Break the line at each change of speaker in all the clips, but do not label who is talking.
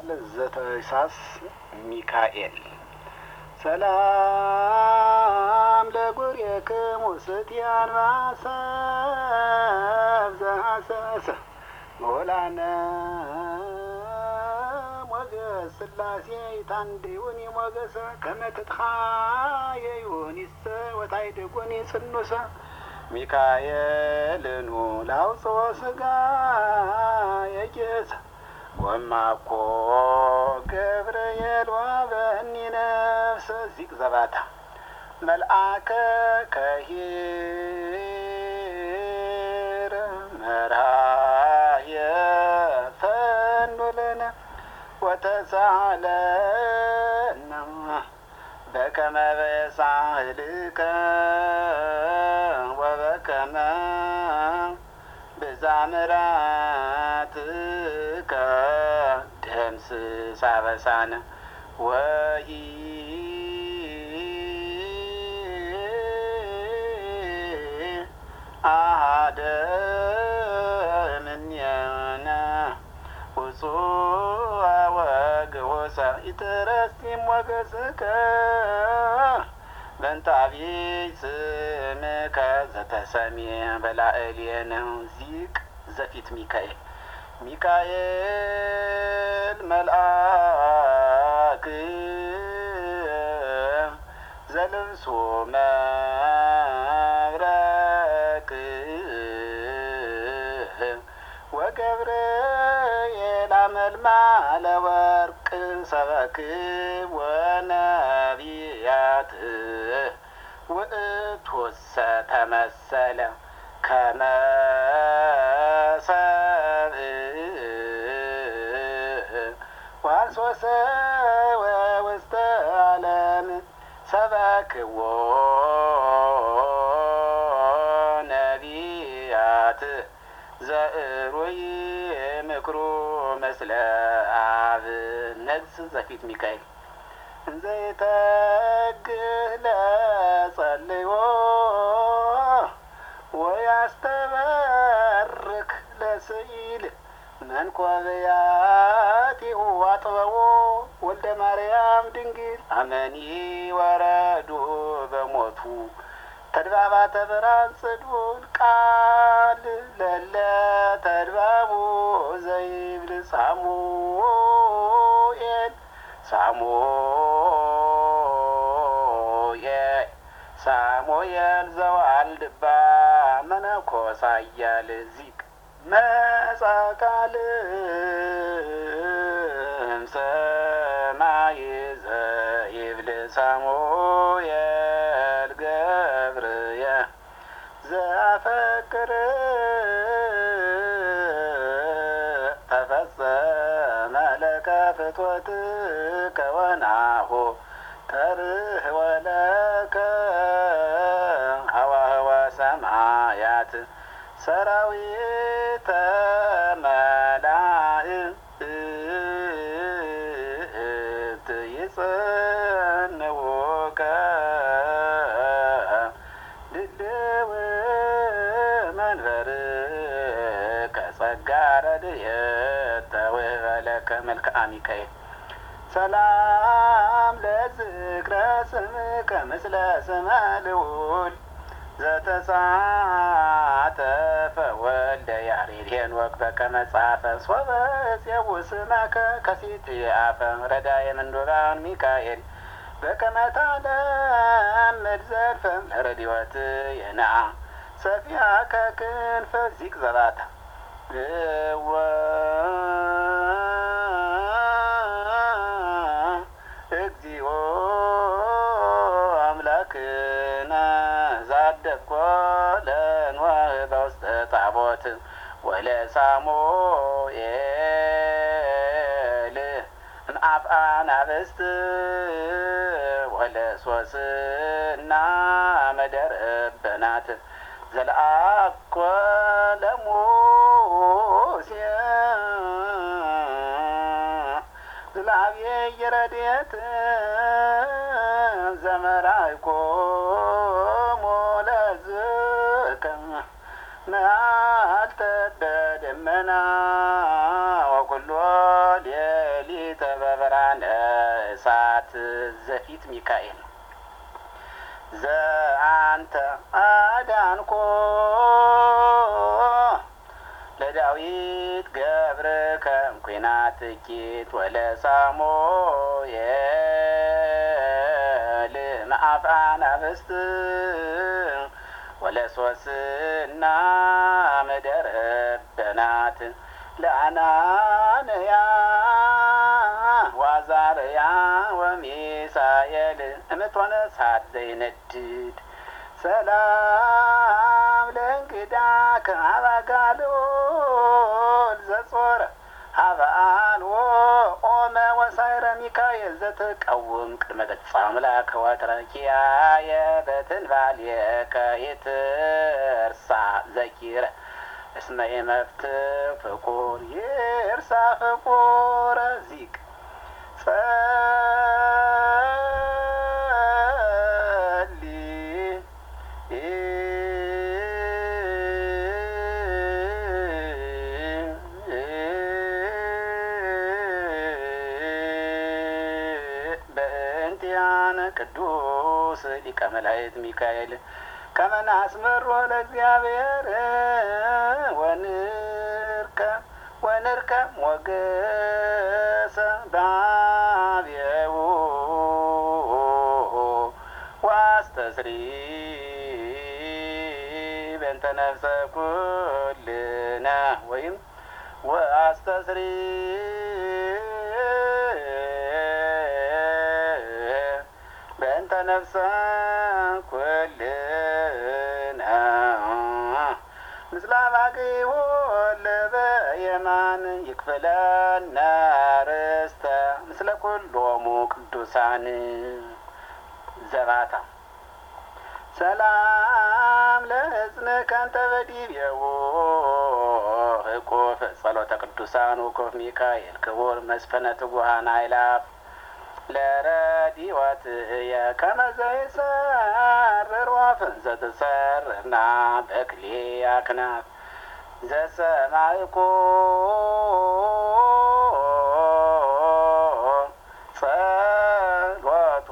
ዘተሳስ ሚካኤል ሰላም ለጉርኤክሙ ስትያን ባሰብ ዘሐሰሰ ሞላነ ሞገስ ሥላሴ ይታንድዩኒ ሞገሰ ከመ ትትኻየዩኒሰ ወታይድጉኒ ጽኑሰ ሚካኤልኑ ላውፅኦ ሥጋ የጌሰ ወማኮ ገብርኤል ወበኒ ነፍሰ ዚቅ ዘባታ መልአከ ከሂር መርሃየ ፈኑለነ ወተሳለነ በከመ በሳህልከ ወበከመ ብዛምራትከ ደምስስ አበሳነ አሐደ እምኔነ ውጹእ ወግዑሰ ኢትረሲም ሞገስከ በእንተ አብይ ስምከ ዘተሰምየ በላዕሌነ ዚቅ ዘፊት ሚካኤል ሚካኤል መልአክ ዘልብሶ መብረቅ ወገብርኤል አመልማለ ወርቅ ሰበክብ ወነቢያት ውእቱሰ ተመሰለ ከመ ሰብእ ወአንሶሰ ወውስተ ዓለም ሰበክዎ ነቢያት ዘእሩይ ምክሩ ምስለ አብ ነግስ ዘፊት ሚካኤል እንዘ ይተግህ ለጸልዮ ወያስተበርክ ለስኢል መንኰብያቲሁ አጥበቦ ወልደ ማርያም ድንግል አመኒ ወረዱ በሞቱ ተድባባተ ብርሃን ጽዱል ቃል ለለ ተድባቡ ዘይብል ሳሙኤል ሳሙኤል ዘዋልድባ መነኮስ አያል ዚቅ መጻቃል ሰማይ ዘይብል ሳሙኤል ገብርየ ዘአፈቅር ተፈጸመ ለከ ፍትወትከ ወናሁ ተርኅወ ለከ ሀዋህወ ሰማያት ሰራዊተ መላእክት ይጽንዑከ ድልው መንበርከ ጸጋ ረድኤት ተውህበ ለከ መልክአ ሚካኤል ሰላም ለዝክረ ስምከ ምስለ ስመ ልዑል ዘተሳተፈ ወልደ ያሬድ ሄኖክ በከመ ጻፈ ሶበ ጽየው ስመከ ከሲት አፈ ረዳየ ምንዱባን ሚካኤል በከመ ታለምድ ዘልፈም ለረድኤት የነአ ሰፊሐከ ክንፈ ዚቅ ዘባታ እግዚኦ አምላክነ ዛደፍኮ ለንዋህ በውስተ ታቦት ወለሳሙኤል እምአፍአ አናብስት ወለሶስና መደር በናት ዘለአኮ ለሙሴ ዝላብየ ረድኤት ዘመራይኮሙ ለዝከ መዓልተ በደመና ወኩሎ ሌሊት በብርሃነ እሳት ዘፊት ሚካኤል ዘአንተ አዳንኮ ለዳዊት ገብርከ እምኩናት እኪት ወለሳሙኤል መአፍ አናብስት ወለሶስና ምድረ በናት ለአናንያ ወአዛርያ ወሚሳኤል እምትሆነ እሳት ዘይነድድ ሰላም ለእንግዳ ከአባጋልኦል ዘጾረ ሀበአልዎ ኦመ ወሳይረ ሚካኤል ዘተቃወም ቅድመ ገጸ አምላክ ወትረኪያየ በትንባልየከ ይትርሳ ዘኪረ እስመ የመፍትሕ ፍቁር ይርሳ ፍቁረ ዚቅ ቅዱስ ሊቀ መላእክት ሚካኤል ከመ ናስመሮ ለእግዚአብሔር ወንርከ ሞገሰ በኀቤሁ ወአስተስሪ በእንተ ነፍሰ ኩልነ ወይም ወአስተስሪ ነፍሰ ኩልነ ምስለ አባግዕ ለበየማን ይክፍለነ ርስተ ምስለ ኩሎሙ ቅዱሳን ዘባታ ሰላም ለሕፅንከ እንተ በዲቤሁ ህቁፍ ጸሎተ ቅዱሳን ውቁፍ ሚካኤል ክቡር መስፈነ ትጉሃን አእላፍ ለረዲወትየ ከመ ዘይሰርር ወፍን ዘትሰርርና በክሌ አክናፍ ዘሰማይኮ ጸሎቶ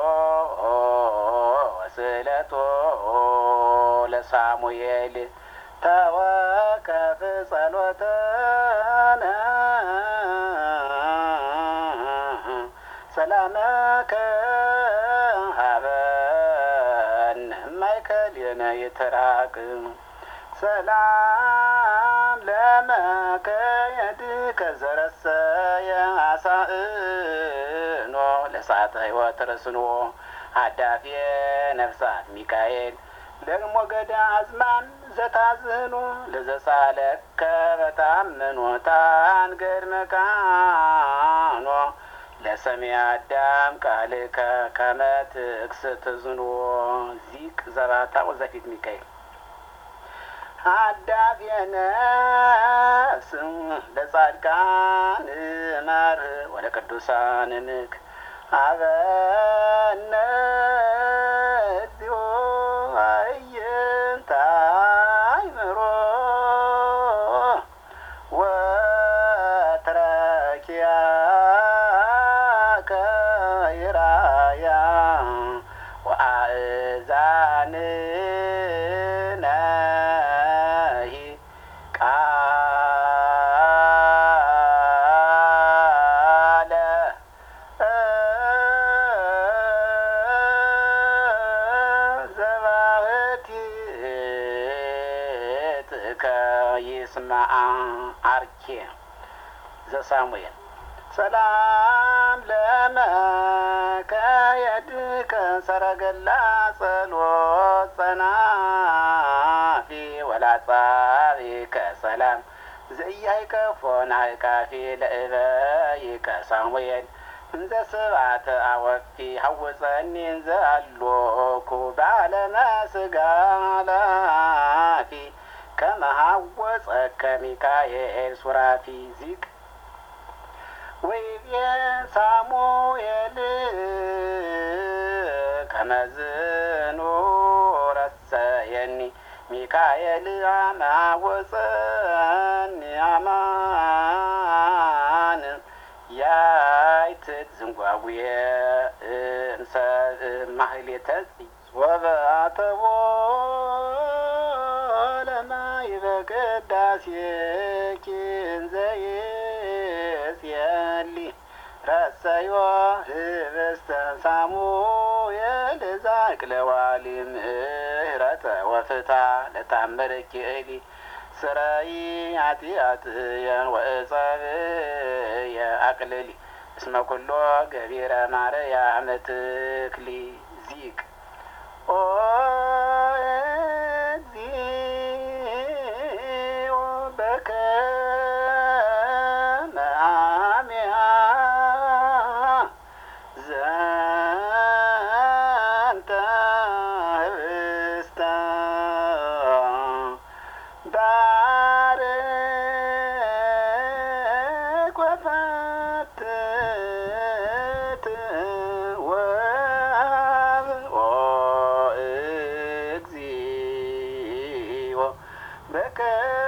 ወስእለቶ ለሳሙኤል ተወከፍ ጸሎተነ ሰላመከ ሀበነ ማእከሌነ ይትራቅ ሰላም ለመከየድከ ዘረሰየ አሳእኖ ለእሳተ ሕይወት ርስንዎ ሀዳፌ ነፍሳት ሚካኤል ለሞገደ አዝማን ዘታዝህኖ ለዘሳለከ በታምኖ ታንገድ መካኖ ለሰሚዐ አዳም ቃልከ ከመ ትክስት ዝንዎ ዚቅ ዘባታ ወዘፊት ሚካኤል ሀዳፌ ነፍስ ለጻድቃን መርህ ወለቅዱሳን ምክ ሀበነ እግዚኦ አዕይንተ አእምሮ ወትረኪያከ ይራያ ወአእዛንነሂ ቃለ ዘባሕቲትከ ይስማዓ አርኬ ዘሳሙኤል ሰላም ለመከየድከ ሰረገላ ጸሎት ጸናፊ ወላጻቢከ ሰላም ዘኢያእከፎን አእቃፊ ለእበይከ ሳሙኤል እንዘ ስብዓተ አወፊ ሐውፀኒ እንዘ አሎኩ በዓለመ ሥጋ ኃላፊ ከመ ሐወፀከ ሚካኤል ሱራፊ ዚቅ ወይቤ ሳሙኤል ከመ ዝኑረሰየኒ ሚካኤል አመ ሐወፀኒ አማን ያ ሰማይት ዝንጓጉየ እንሰ ማህሌተ ወበአተቦ ለማይ በቅዳሴኪ እንዘይጼሊ ረሰዮ ህብስተ ሳሙኤል ዛቅለዋሊ ምህረተ ወፍታ ለታመረኪ እሊ ስራይ ኃጢአትየ ወእጸብየ አቅልሊ እስመ ኩሎ ገቢረ ማርያም ትክሊ ዚቅ ኦ እግዚኦ በከመ አሜሃ ዘንተ ህብስተ ባርክ ወፈትት ወሀብ ኦ እግዚኦ በከ